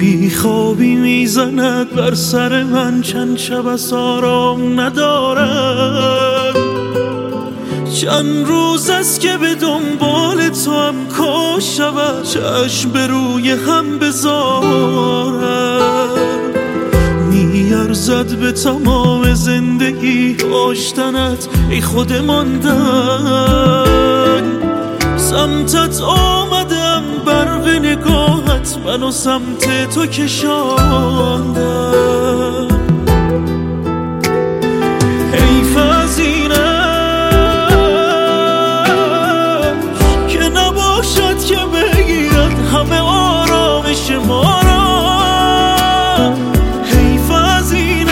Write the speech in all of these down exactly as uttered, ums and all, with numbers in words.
بیخوابی میزند بر سر من، چند شب از آرام ندارم. چند روز است که به دنبال تو هم کاش شود چشم به روی هم بذارم. میارزد به تمام زندگی داشتنت ای خود ماندن. سمتت آمدم برق نگاهت منو سمت تو کشاندم. حیف از اینش که نباشد که بگیرد همه آرامش ما را. حیف از اینش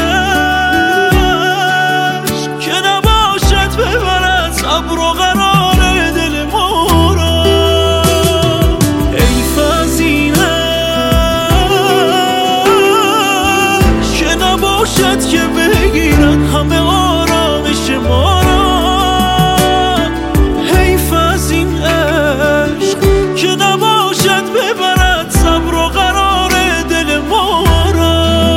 که نباشد ببرد صبر و قرار دل ما را. حیف از اینش که نباشد که بگیرد همه آرامش ما را. حیف از این عشق که نباشد ببرد صبر و قرار دل ما را.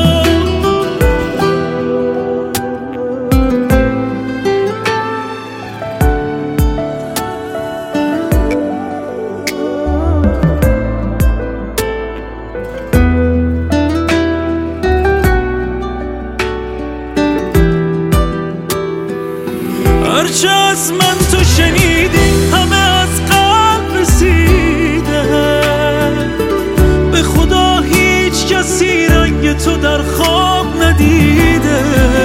هرچه از من تو شنیدی همه از قلب رسیده. به خدا هیچ کسی رنگ تو در خواب ندیده.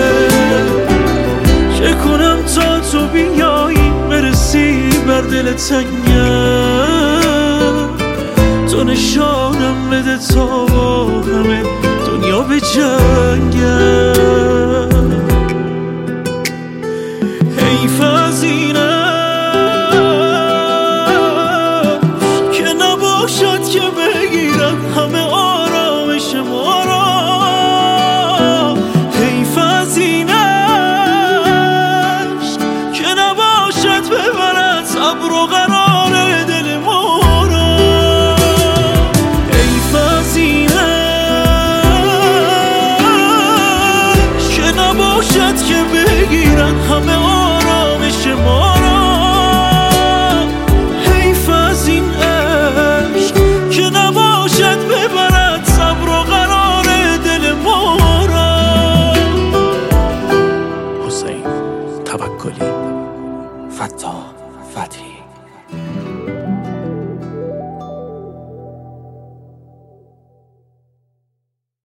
چه کنم تا تو بیایی برسی بر دل تنگم. تو نشانم بده تا با همه دنیا به جنگم. حیف از اینش که نباشد که بگیرد همه آرامش ما را. حیف از اینش که نباشد ببرد صبر و قرار دل ما را. حیف از اینش که نباشد که بگیرد همه آرامش ما را. حیف از این عشق که نباشد ببرد صبر و قرار دل ما را. حسین توکلی، فتاح فتحی.